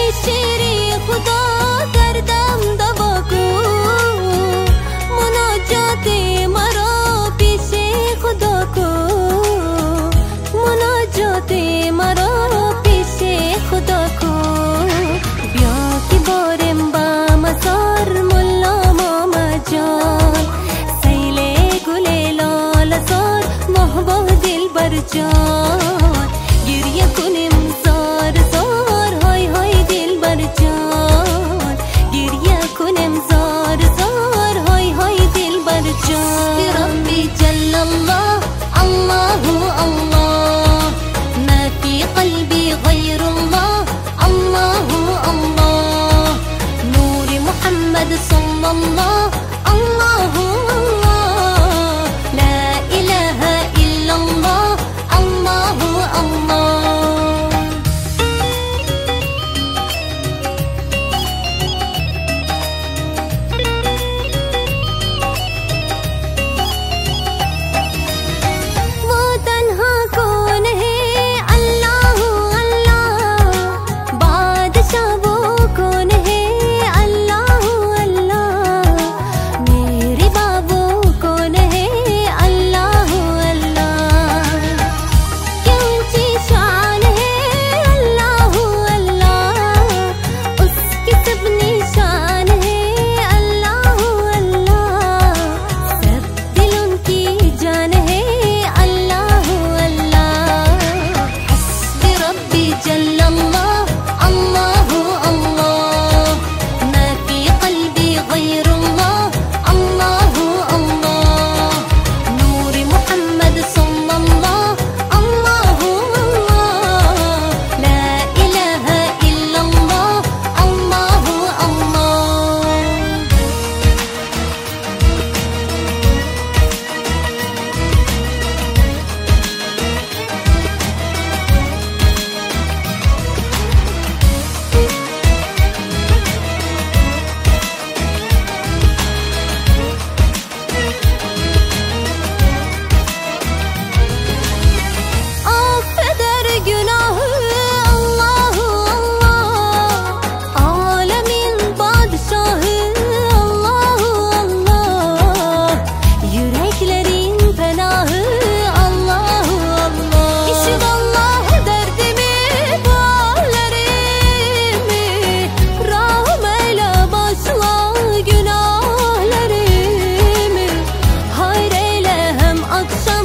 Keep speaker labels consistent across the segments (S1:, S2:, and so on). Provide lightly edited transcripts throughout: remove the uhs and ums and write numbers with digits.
S1: شیری خدا کردم دواکو مناجات مرا پیش خدا کو مناجات مرا پیش خدا کو بیا کی بارم با مسار ملا ماما جان سیل گل لال زار محبوب دل بر جان گریه کنیم زار زار های های دل بر جان گریه کنیم زار زار های های دل بر جان ربی جل الله الله الله ما في قلبي غير الله الله الله نور محمد صلى الله الله الله لا إله إلا الله الله الله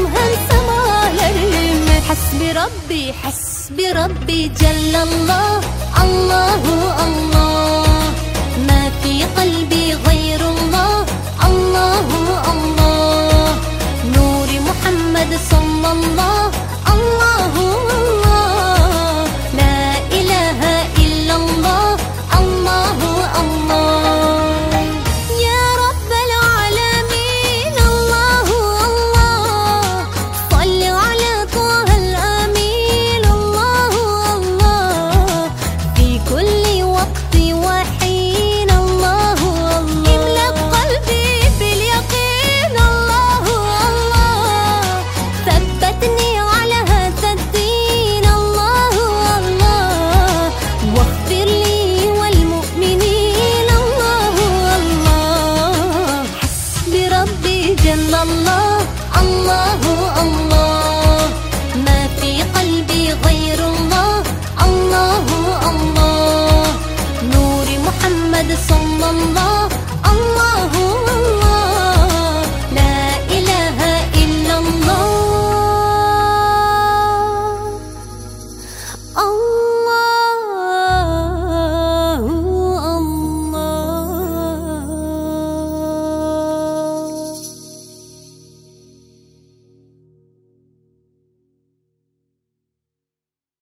S1: حسبي ربي جل الله